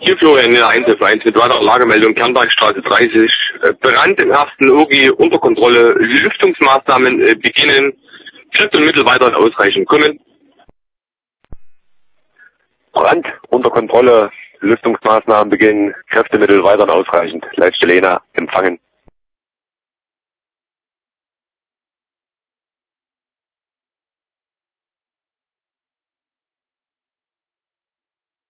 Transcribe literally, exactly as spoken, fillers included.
Hier Florian in der eins F eins mit weiterer Lagemeldung Kernbergstraße dreißig. Äh, Brand im ersten O G unter Kontrolle. Lüftungsmaßnahmen äh, beginnen. Kräfte und Mittel weiterhin ausreichend. Kommen. Brand unter Kontrolle. Lüftungsmaßnahmen beginnen. Kräftemittel weiterhin ausreichend. Leitstelle Lena empfangen.